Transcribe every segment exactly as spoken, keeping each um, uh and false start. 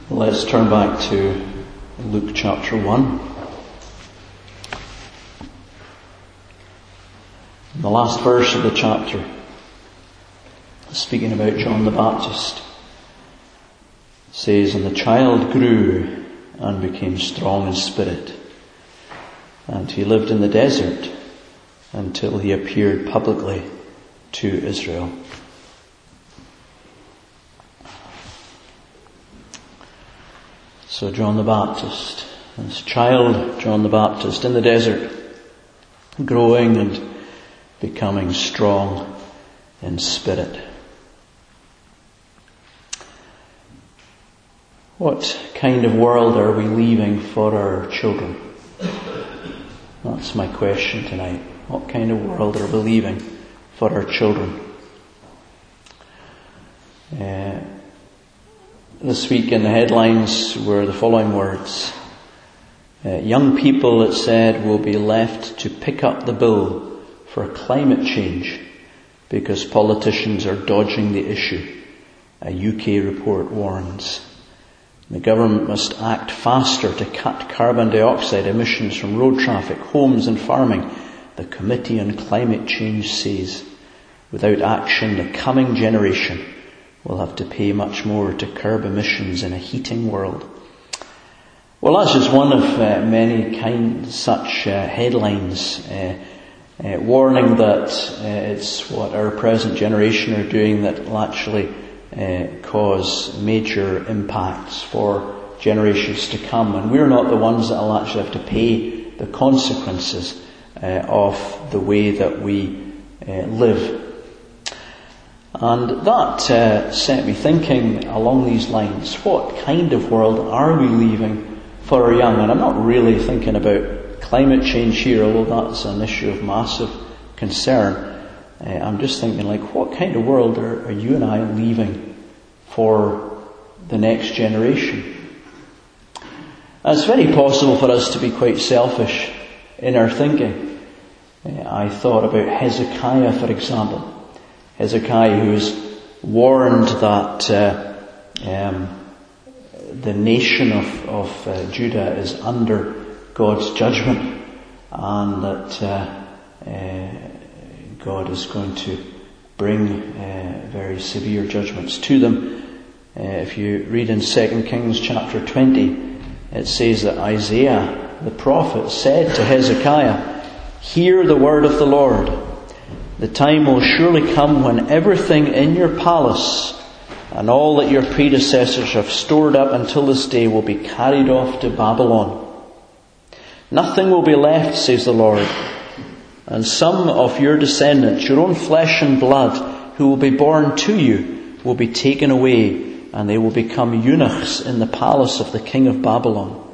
Let's turn back to Luke chapter one. The last verse of the chapter, speaking about John the Baptist, says, "And the child grew and became strong in spirit, and he lived in the desert until he appeared publicly to Israel." So John the Baptist, this child John the Baptist in the desert, growing and becoming strong in spirit. What kind of world are we leaving for our children? That's my question tonight. What kind of world are we leaving for our children? Uh, this week in the headlines were the following words. Uh, young people, it said, will be left to pick up the bill for climate change because politicians are dodging the issue, a U K report warns. The government must act faster to cut carbon dioxide emissions from road traffic, homes and farming, the Committee on Climate Change says. Without action, the coming generation will have to pay much more to curb emissions in a heating world. Well, that's just one of uh, many kind such uh, headlines uh, uh, warning that uh, it's what our present generation are doing that will actually uh, cause major impacts for generations to come. And we're not the ones that will actually have to pay the consequences uh, of the way that we uh, live. And that uh, set me thinking along these lines. What kind of world are we leaving for our young? And I'm not really thinking about climate change here, although that's an issue of massive concern. Uh, I'm just thinking, like, what kind of world are, are you and I leaving for the next generation? And it's very possible for us to be quite selfish in our thinking. Uh, I thought about Hezekiah, for example. Hezekiah, who was warned that uh, um, the nation of, of uh, Judah is under God's judgment, and that uh, uh, God is going to bring uh, very severe judgments to them. Uh, if you read in Second Kings chapter twenty, it says that Isaiah, the prophet, said to Hezekiah, "Hear the word of the Lord. The time will surely come when everything in your palace and all that your predecessors have stored up until this day will be carried off to Babylon. Nothing will be left, says the Lord, and some of your descendants, your own flesh and blood, who will be born to you, will be taken away, and they will become eunuchs in the palace of the king of Babylon.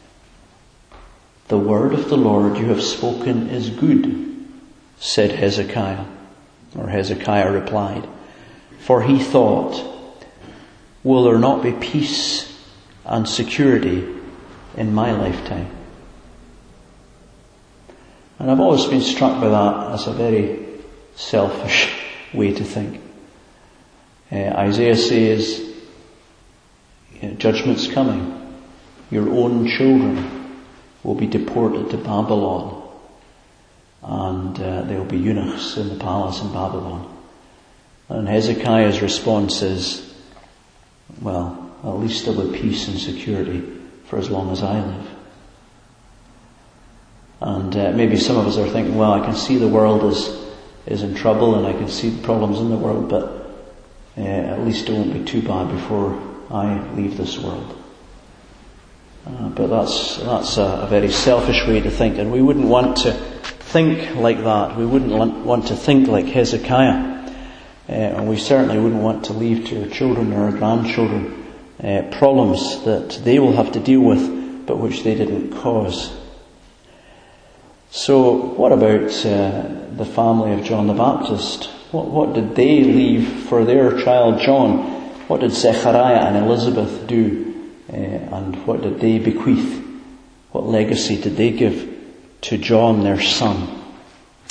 The word of the Lord you have spoken is good," said Hezekiah, or Hezekiah replied, for he thought, "Will there not be peace and security in my lifetime?" And I've always been struck by that as a very selfish way to think. Uh, Isaiah says, you know, judgment's coming. Your own children will be deported to Babylon. And uh, there will be eunuchs in the palace in Babylon. And Hezekiah's response is, well, at least there will be peace and security for as long as I live. And uh, maybe some of us are thinking, well, I can see the world is is in trouble and I can see the problems in the world, but uh, at least it won't be too bad before I leave this world. Uh, but that's that's a, a very selfish way to think, and we wouldn't want to think like that. We wouldn't want to think like Hezekiah. Uh, and we certainly wouldn't want to leave to our children or our grandchildren uh, problems that they will have to deal with, but which they didn't cause. So what about uh, the family of John the Baptist? What, what did they leave for their child John? What did Zechariah and Elizabeth do? Uh, and what did they bequeath? What legacy did they give to John, their son?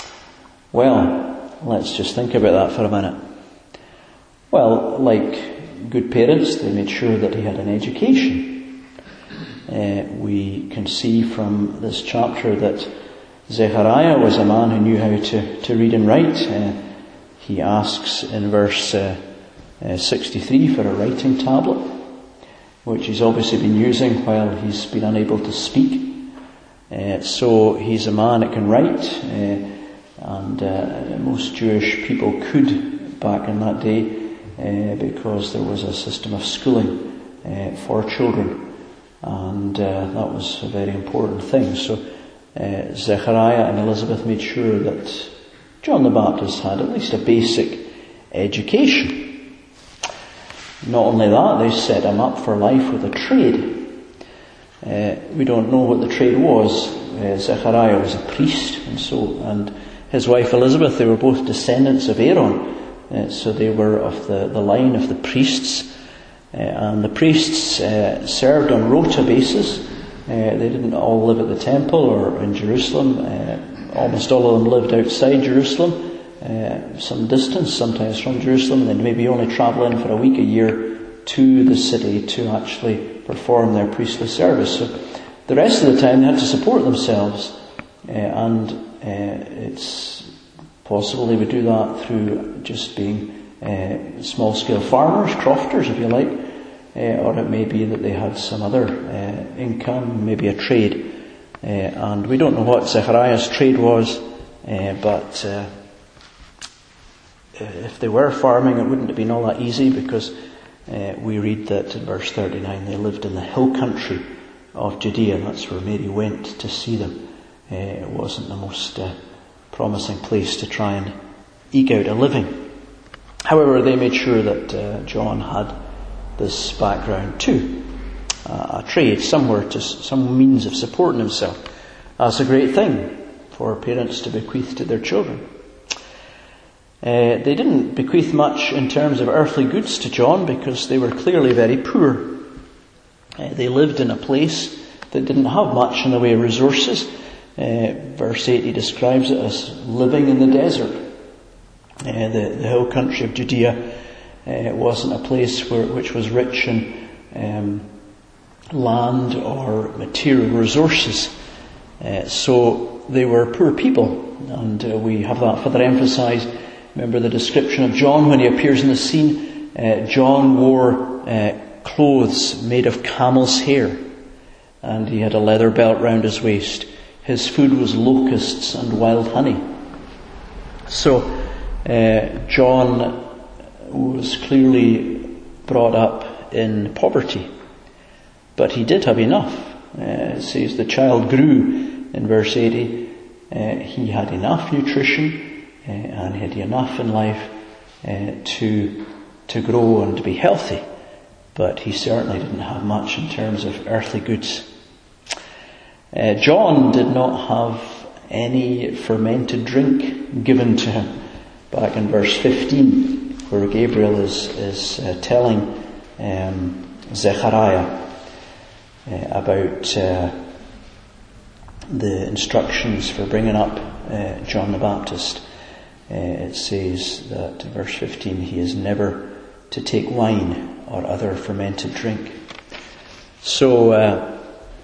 Well, let's just think about that for a minute. Well, like good parents. They made sure that he had an education. Uh, we can see from this chapter that Zechariah was a man who knew how to, to read and write. Uh, he asks in verse uh, uh, sixty-three for a writing tablet, which he's obviously been using while he's been unable to speak. Uh, so he's a man that can write, uh, and uh, most Jewish people could back in that day uh, because there was a system of schooling uh, for children, and uh, that was a very important thing. So uh, Zechariah and Elizabeth made sure that John the Baptist had at least a basic education. Not only that, they set him up for life with a trade. Uh, we don't know what the trade was. Uh, Zechariah was a priest, and so and his wife Elizabeth, they were both descendants of Aaron, uh, so they were of the, the line of the priests. Uh, and the priests uh, served on rota basis. Uh, they didn't all live at the temple or in Jerusalem. Uh, almost all of them lived outside Jerusalem, uh, some distance, sometimes from Jerusalem, and they'd maybe only travel in for a week, a year to the city to actually perform their priestly service. So the rest of the time they had to support themselves, uh, and uh, it's possible they would do that through just being uh, small-scale farmers, crofters if you like, uh, or it may be that they had some other uh, income, maybe a trade. Uh, and we don't know what Zechariah's trade was, uh, but uh, if they were farming, it wouldn't have been all that easy, because Uh, we read that in verse thirty-nine, they lived in the hill country of Judea. That's where Mary went to see them. Uh, it wasn't the most uh, promising place to try and eke out a living. However, they made sure that uh, John had this background too, uh, a trade, somewhere to some means of supporting himself. That's a great thing for parents to bequeath to their children. Uh, they didn't bequeath much in terms of earthly goods to John, because they were clearly very poor. Uh, they lived in a place that didn't have much in the way of resources. Uh, verse eight, he describes it as living in the desert. Uh, the, the hill country of Judea uh, wasn't a place where, which was rich in um, land or material resources. Uh, so they were poor people, and uh, we have that further emphasised. Remember the description of John when he appears in the scene. Uh, John wore uh, clothes made of camel's hair, and he had a leather belt round his waist. His food was locusts and wild honey. So uh, John was clearly brought up in poverty, but he did have enough. Uh, it says the child grew in verse eighty. Uh, he had enough nutrition. Uh, and he had enough in life uh, to to grow and to be healthy, but he certainly didn't have much in terms of earthly goods. Uh, John did not have any fermented drink given to him. Back in verse fifteen, where Gabriel is is uh, telling um, Zechariah uh, about uh, the instructions for bringing up uh, John the Baptist. Uh, it says that in verse fifteen, he is never to take wine or other fermented drink. So uh,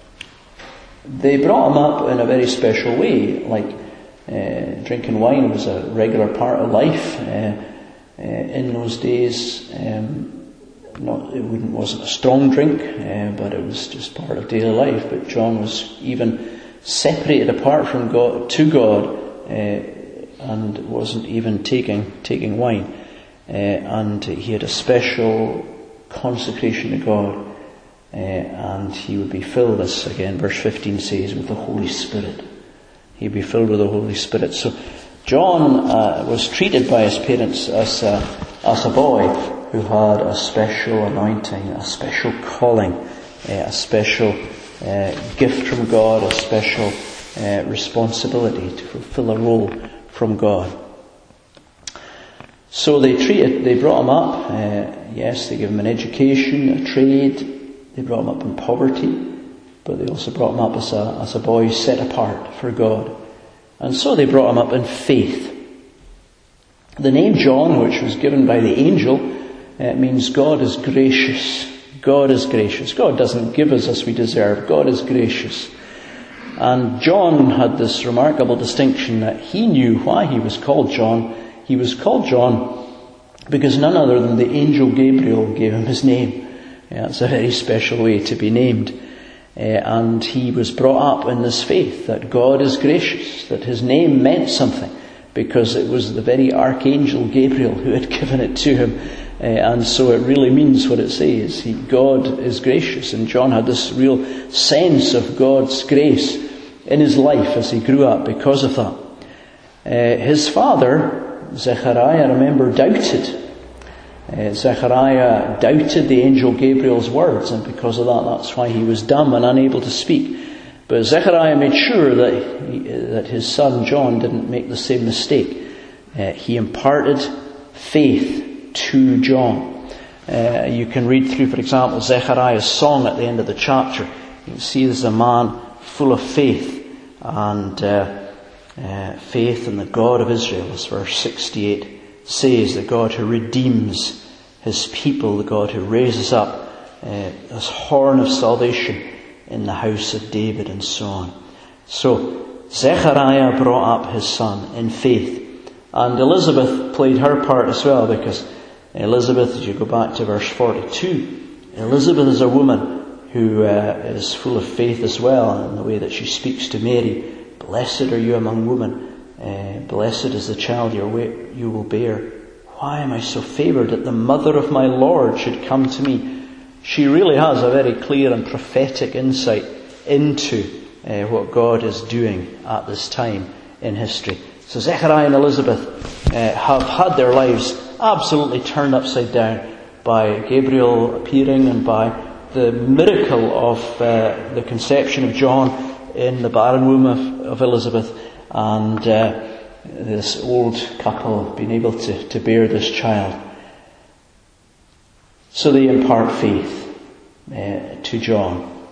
they brought him up in a very special way, like uh, drinking wine was a regular part of life uh, uh, in those days. Um, not it wouldn't wasn't a strong drink, uh, but it was just part of daily life. But John was even separated apart from God to God. Uh, and wasn't even taking taking wine. Uh, and he had a special consecration to God, uh, and he would be filled, as again verse fifteen says, with the Holy Spirit. He'd be filled with the Holy Spirit. So John uh, was treated by his parents as a, as a boy who had a special anointing, a special calling, uh, a special uh, gift from God, a special uh, responsibility to fulfill a role from God. So they treated, they brought him up, uh, yes, they gave him an education, a trade, they brought him up in poverty, but they also brought him up as a, as a boy set apart for God. And so they brought him up in faith. The name John, which was given by the angel, It means God is gracious. God is gracious. God doesn't give us as we deserve. God is gracious. And John had this remarkable distinction that he knew why he was called John. He was called John because none other than the angel Gabriel gave him his name. Yeah, it's a very special way to be named. Uh, and he was brought up in this faith that God is gracious, that his name meant something, because it was the very archangel Gabriel who had given it to him. Uh, and so it really means what it says. He, God is gracious. And John had this real sense of God's grace in his life as he grew up because of that. Uh, his father, Zechariah, remember, doubted. Uh, Zechariah doubted the angel Gabriel's words, and because of that, that's why he was dumb and unable to speak. But Zechariah made sure that he, that his son John didn't make the same mistake. Uh, he imparted faith to John. Uh, you can read through, for example, Zechariah's song at the end of the chapter. You can see there's a man full of faith, and uh, uh, faith in the God of Israel, as verse sixty-eight says, the God who redeems his people, the God who raises up uh, this horn of salvation in the house of David, and so on. So Zechariah brought up his son in faith, and Elizabeth played her part as well, because Elizabeth, as you go back to verse forty-two, Elizabeth is a woman who uh, is full of faith as well in the way that she speaks to Mary. Blessed are you among women. Uh, blessed is the child your way, you will bear. Why am I so favoured that the mother of my Lord should come to me? She really has a very clear and prophetic insight into uh, what God is doing at this time in history. So Zechariah and Elizabeth uh, have had their lives absolutely turned upside down by Gabriel appearing and by the miracle of uh, the conception of John in the barren womb of, of Elizabeth, and uh, this old couple being able to, to bear this child. So they impart faith uh, to John.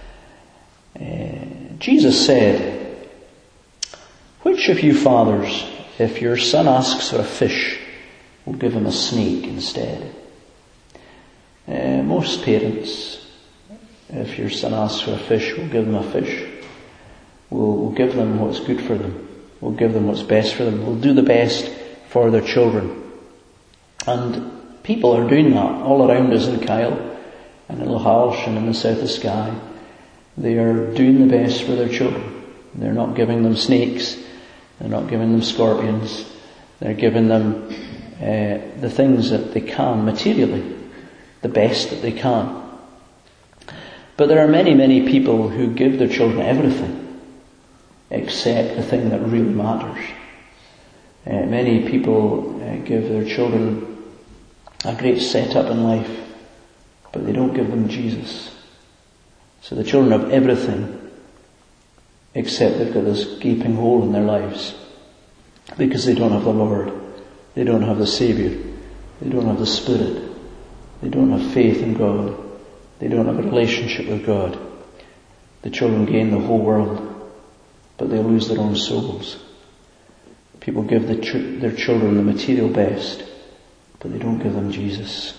Uh, Jesus said, which of you fathers, if your son asks for a fish, will give him a snake instead? Uh, most parents, if your son asks for a fish, will give them a fish. We'll, we'll give them what's good for them. We'll give them what's best for them. We'll do the best for their children. And people are doing that all around us in Kyle and in Lahalsh and in the south of Skye. They are doing the best for their children. They're not giving them snakes. They're not giving them scorpions. They're giving them uh, the things that they can materially, the best that they can. But there are many, many people who give their children everything except the thing that really matters. Uh, many people uh, give their children a great setup in life, but they don't give them Jesus. So the children have everything except they've got this gaping hole in their lives because they don't have the Lord. They don't have the Saviour. They don't have the Spirit. They don't have faith in God. They don't have a relationship with God. The children gain the whole world, but they lose their own souls. People give the ch- their children the material best, but they don't give them Jesus.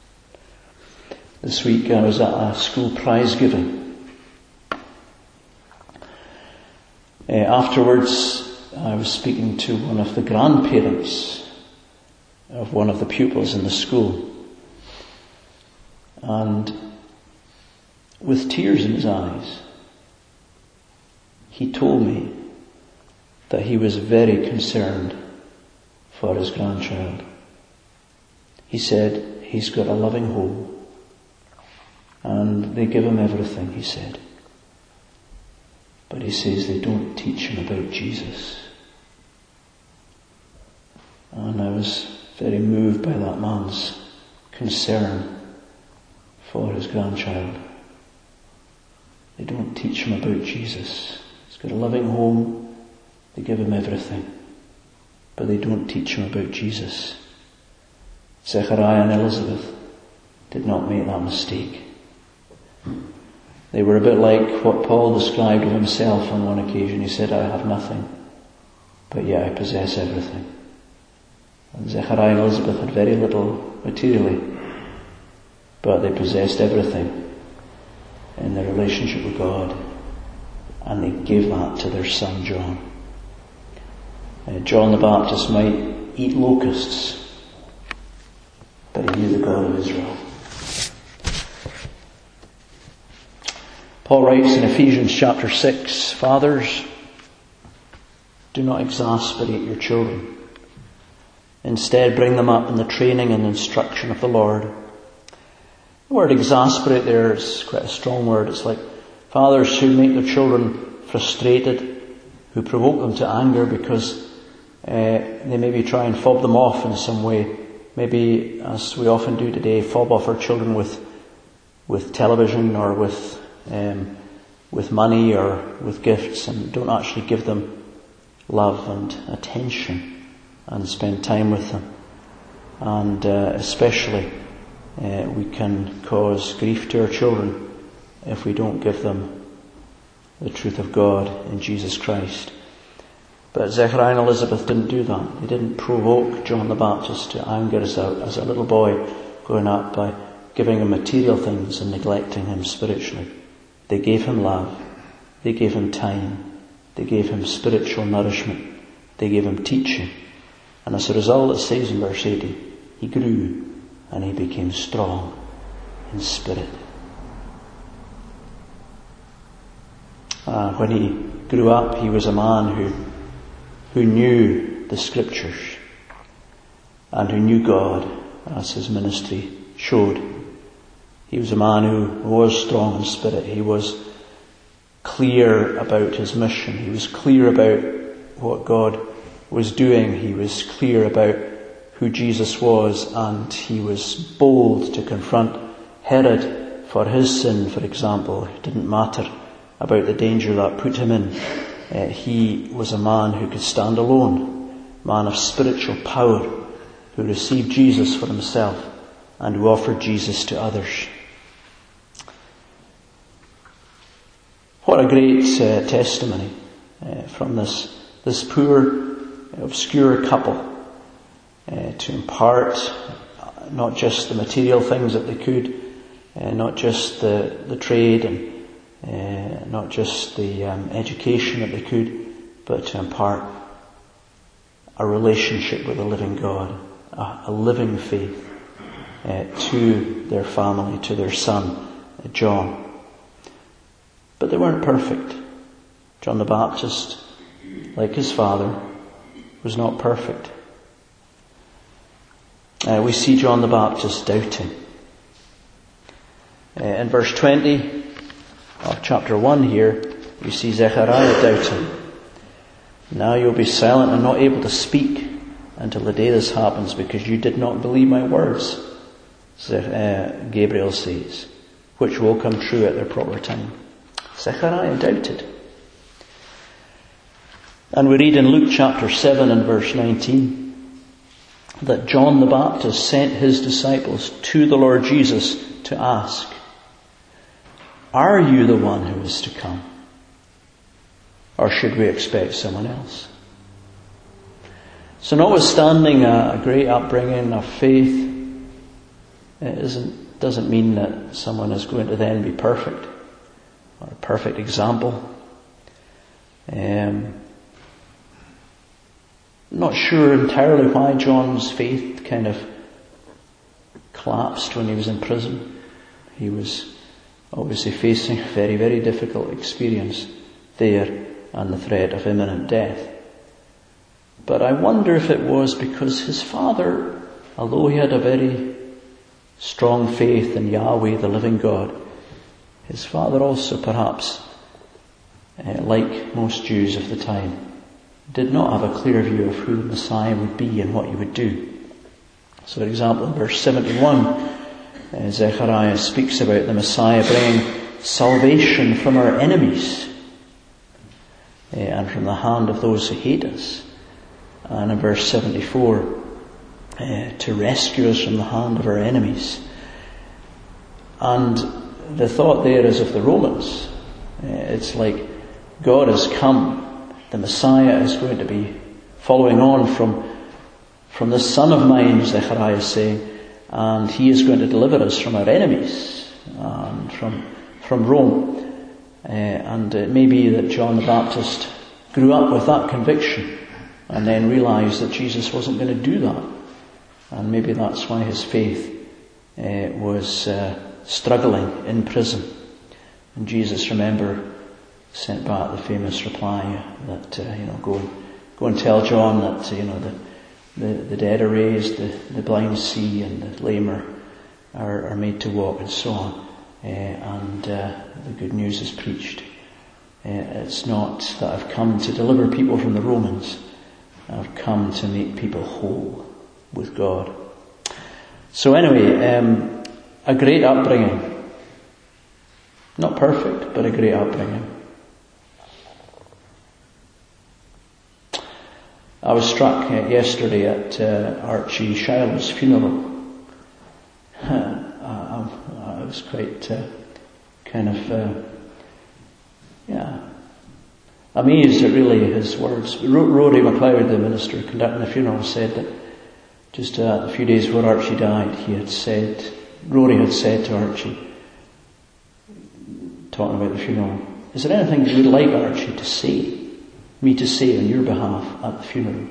This week I was at a school prize giving. Uh, afterwards, I was speaking to one of the grandparents of one of the pupils in the school. And with tears in his eyes, he told me that he was very concerned for his grandchild. He said he's got a loving home and they give him everything, he said. But he says they don't teach him about Jesus. And I was very moved by that man's concern for his grandchild. They don't teach him about Jesus. He's got a loving home. They give him everything. But they don't teach him about Jesus. Zechariah and Elizabeth did not make that mistake. They were a bit like what Paul described of himself on one occasion. He said, I have nothing, but yet I possess everything. And Zechariah and Elizabeth had very little materially, but they possessed everything in their relationship with God, and they gave that to their son John. Uh, John the Baptist might eat locusts, but he knew the God of Israel. Paul writes in Ephesians chapter six, "Fathers, do not exasperate your children. Instead, bring them up in the training and instruction of the Lord." The word exasperate there is quite a strong word. It's like fathers who make their children frustrated, who provoke them to anger because uh, they maybe try and fob them off in some way. Maybe, as we often do today, fob off our children with with television or with um, with money or with gifts, and don't actually give them love and attention and spend time with them. And uh, especially uh, we can cause grief to our children if we don't give them the truth of God in Jesus Christ. But Zechariah and Elizabeth didn't do that. They didn't provoke John the Baptist to anger as a, as a little boy growing up by giving him material things and neglecting him spiritually. They gave him love. They gave him time. They gave him spiritual nourishment. They gave him teaching. And as a result, it says in verse eighty, he grew and he became strong in spirit. Uh, when he grew up, he was a man who who knew the Scriptures and who knew God, as his ministry showed. He was a man who was strong in spirit. He was clear about his mission. He was clear about what God was doing. He was clear about who Jesus was, and he was bold to confront Herod for his sin, for example. It didn't matter about the danger that put him in. Uh, he was a man who could stand alone, man of spiritual power, who received Jesus for himself and who offered Jesus to others. What a great uh, testimony uh, from this this poor, obscure couple uh, to impart not just the material things that they could, uh, not just the, the trade and uh, not just the um, education that they could, but to impart a relationship with the living God, a, a living faith uh, to their family, to their son, uh, John. But they weren't perfect. John the Baptist, like his father, was not perfect. Uh, we see John the Baptist doubting. Uh, in verse twenty of chapter one here, we see Zechariah doubting. "Now you'll be silent and not able to speak until the day this happens, because you did not believe my words," Gabriel says, "which will come true at their proper time." Zechariah doubted. And we read in Luke chapter seven and verse nineteen that John the Baptist sent his disciples to the Lord Jesus to ask, "Are you the one who is to come? Or should we expect someone else?" So notwithstanding a, a great upbringing of faith, it isn't, doesn't mean that someone is going to then be perfect, or a perfect example. Um, not sure entirely why John's faith kind of collapsed when he was in prison. He was obviously facing a very, very difficult experience there and the threat of imminent death. But I wonder if it was because his father, although he had a very strong faith in Yahweh, the living God, his father also perhaps, uh, like most Jews of the time, did not have a clear view of who the Messiah would be and what he would do. So for example, in verse seventy-one, uh, Zechariah speaks about the Messiah bringing salvation from our enemies uh, and from the hand of those who hate us. And in verse seventy-four, uh, to rescue us from the hand of our enemies. And the thought there is of the Romans. Uh, it's like God has come. The Messiah is going to be following on from, from this son of mine, Zechariah is saying, and he is going to deliver us from our enemies and from from Rome. Uh, and it may be that John the Baptist grew up with that conviction and then realized that Jesus wasn't going to do that. And maybe that's why his faith uh, was uh, struggling in prison. And Jesus, remember, sent back the famous reply that, uh, you know, go and, go and tell John that, uh, you know, the, the, the dead are raised, the, the blind see, and the lame are, are, are made to walk, and so on. Uh, and uh, the good news is preached. Uh, it's not that I've come to deliver people from the Romans. I've come to make people whole with God. So anyway, um, a great upbringing. Not perfect, but a great upbringing. I was struck uh, yesterday at uh, Archie Shiloh's funeral. I, I was quite uh, kind of, uh, yeah, amazed at really his words. Rory McLeod, the minister conducting the funeral, said that just uh, a few days before Archie died, he had said, Rory had said to Archie, talking about the funeral, is there anything you would like Archie to say, me to say on your behalf at the funeral?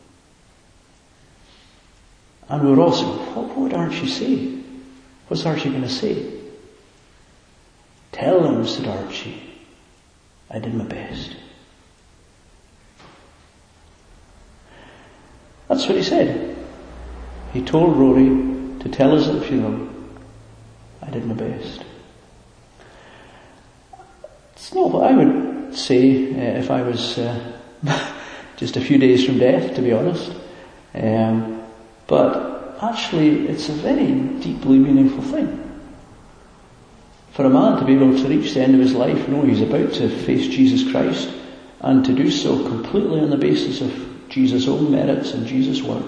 And we were also, what, what would Archie say? What's Archie going to say? Tell them, said Archie, I did my best. That's what he said. He told Rory to tell us at the funeral, I did my best. It's not what I would say uh, if I was uh, just a few days from death, to be honest. Um, but actually, it's a very deeply meaningful thing. For a man to be able to reach the end of his life, know he's about to face Jesus Christ, and to do so completely on the basis of Jesus' own merits and Jesus' work,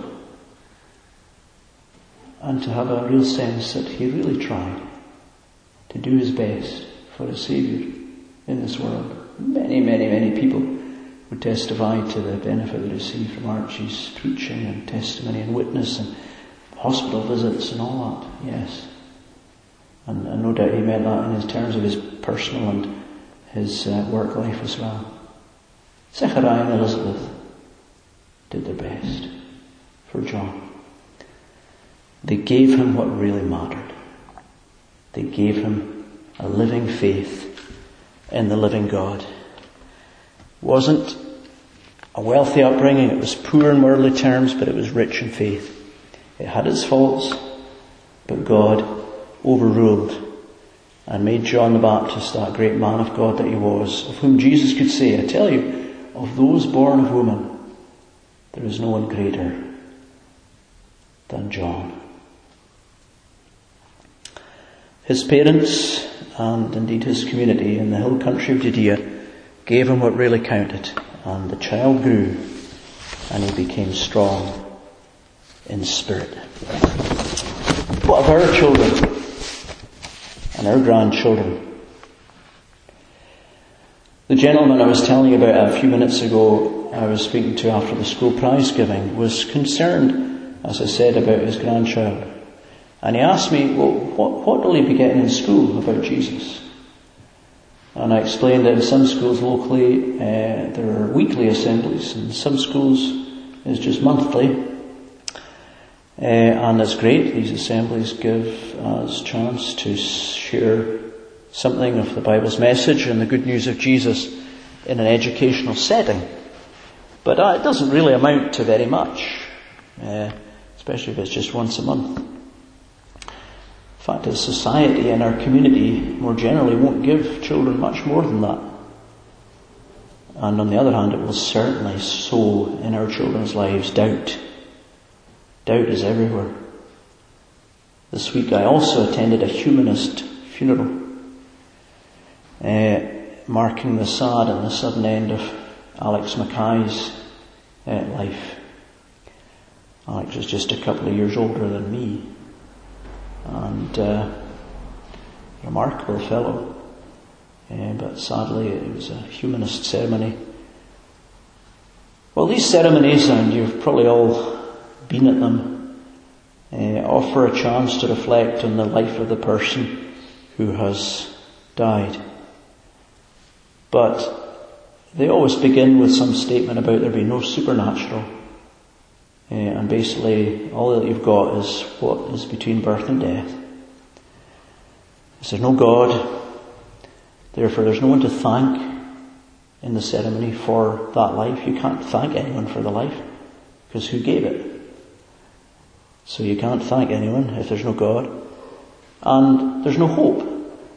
and to have a real sense that he really tried to do his best for a Saviour in this world. Many, many, many people would testify to the benefit they received from Archie's preaching and testimony and witness and hospital visits and all that, yes. And, and no doubt he meant that in his terms of his personal and his uh, work life as well. Zechariah and Elizabeth did their best for John. They gave him what really mattered. They gave him a living faith in the living God. It wasn't a wealthy upbringing, it was poor in worldly terms, but it was rich in faith. It had its faults, but God overruled and made John the Baptist that great man of God that he was, of whom Jesus could say, I tell you, of those born of woman, there is no one greater than John. His parents, and indeed his community in the hill country of Judea, gave him what really counted, and the child grew, and he became strong in spirit. What of our children and our grandchildren? The gentleman I was telling you about a few minutes ago, I was speaking to after the school prize giving, was concerned, as I said, about his grandchild. And he asked me, well, what, what will he be getting in school about Jesus? And I explained that in some schools locally, uh, there are weekly assemblies, and some schools it's just monthly. Uh, and it's great. These assemblies give us chance to share something of the Bible's message and the good news of Jesus in an educational setting. But uh, it doesn't really amount to very much, uh, especially if it's just once a month. In fact, as society and our community more generally won't give children much more than that. And on the other hand, it will certainly sow in our children's lives doubt. Doubt is everywhere. This week I also attended a humanist funeral, uh, marking the sad and the sudden end of Alex Mackay's uh, life. Alex was just a couple of years older than me, and uh, a remarkable fellow. Uh, but sadly it was a humanist ceremony. Well, these ceremonies, and you've probably all been at them, uh, offer a chance to reflect on the life of the person who has died. But they always begin with some statement about there being no supernatural. Uh, and basically all that you've got is what is between birth and death. There's no God, therefore there's no one to thank in the ceremony for that life. You can't thank anyone for the life, because who gave it? So you can't thank anyone if there's no God. And there's no hope,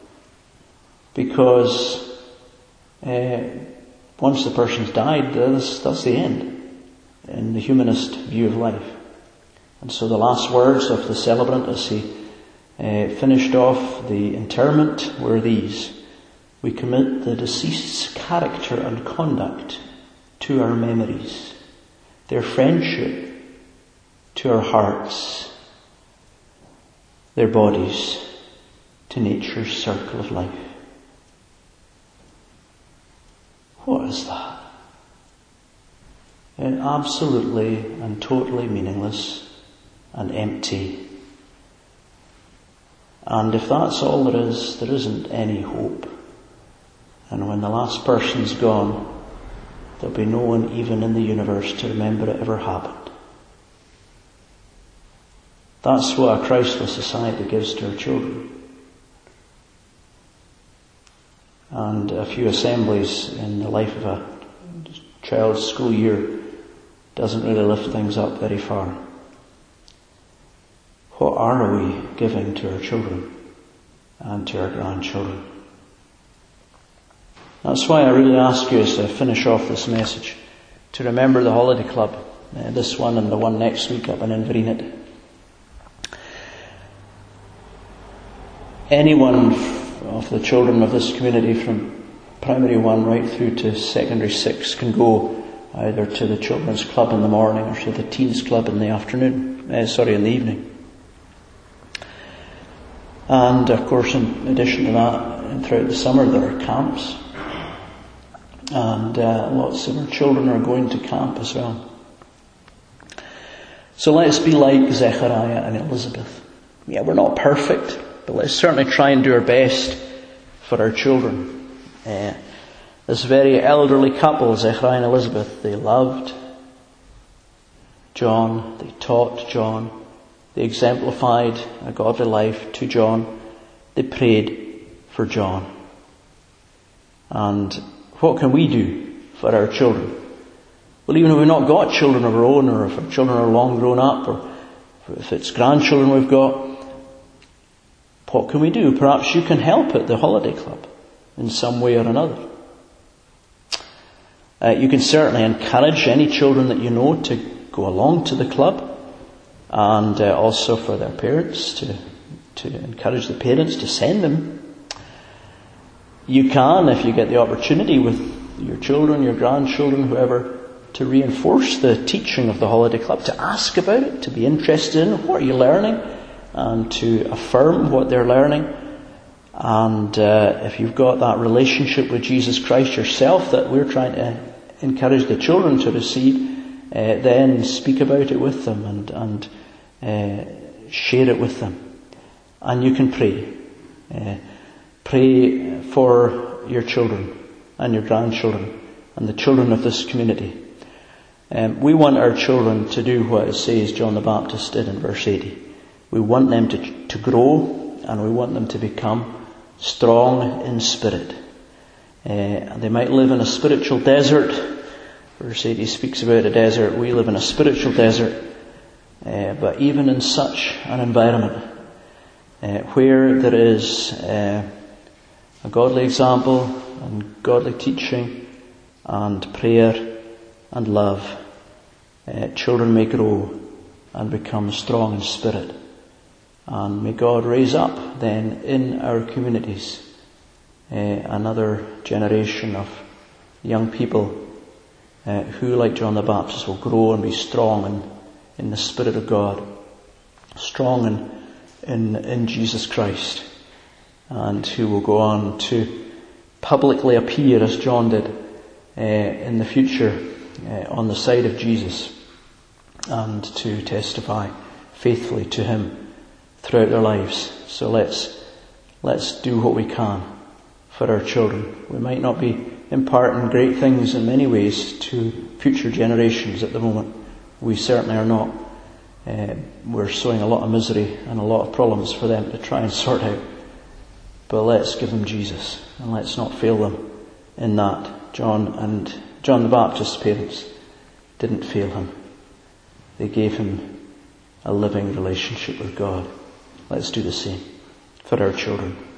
because uh, once the person's died, that's, that's the end in the humanist view of life. And so the last words of the celebrant as he uh, finished off the interment were these: we commit the deceased's character and conduct to our memories, their friendship to our hearts, their bodies to nature's circle of life. What is that? And absolutely and totally meaningless and empty. And if that's all there is, there isn't any hope. And when the last person's gone, there'll be no one even in the universe to remember it ever happened. That's what a Christless society gives to our children. And a few assemblies in the life of a child's school year doesn't really lift things up very far. What are we giving to our children and to our grandchildren? That's why I really ask you, as I finish off this message, to remember the Holiday Club, uh, this one and the one next week up in Inverness. Anyone of the children of this community from primary one right through to secondary six can go either to the children's club in the morning or to the teens club in the afternoon, uh, sorry, in the evening. And of course, in addition to that, throughout the summer there are camps. And uh, lots of our children are going to camp as well. So let's be like Zechariah and Elizabeth. Yeah, we're not perfect, but let's certainly try and do our best for our children. Uh, this very elderly couple, Zechariah and Elizabeth, they loved John, they taught John, they exemplified a godly life to John, they prayed for John. And what can we do for our children? Well, even if we've not got children of our own, or if our children are long grown up, or if it's grandchildren we've got, what can we do? Perhaps you can help at the Holiday Club in some way or another. Uh, you can certainly encourage any children that you know to go along to the club, and uh, also for their parents to, to encourage the parents to send them. You can, if you get the opportunity with your children, your grandchildren, whoever, to reinforce the teaching of the Holiday Club, to ask about it, to be interested in what are you learning, and to affirm what they're learning. And uh, if you've got that relationship with Jesus Christ yourself that we're trying to encourage the children to receive, uh, then speak about it with them and, and uh, share it with them. And you can pray. Uh, pray for your children and your grandchildren and the children of this community. Um, we want our children to do what it says John the Baptist did in verse eighty. We want them to, to grow, and we want them to become strong in spirit. Uh, they might live in a spiritual desert. Verse eighty speaks about a desert. We live in a spiritual desert. Uh, but even in such an environment, uh, where there is uh, a godly example and godly teaching and prayer and love, uh, children may grow and become strong in spirit. And may God raise up then in our communities uh, another generation of young people uh, who, like John the Baptist, will grow and be strong in, in the Spirit of God, strong in, in, in Jesus Christ, and who will go on to publicly appear, as John did, uh, in the future uh, on the side of Jesus, and to testify faithfully to Him throughout their lives. So let's, let's do what we can for our children. We might not be imparting great things in many ways to future generations at the moment. We certainly are not. Uh, we're sowing a lot of misery and a lot of problems for them to try and sort out. But let's give them Jesus, and let's not fail them in that. John and John the Baptist's parents didn't fail him. They gave him a living relationship with God. Let's do the same for our children.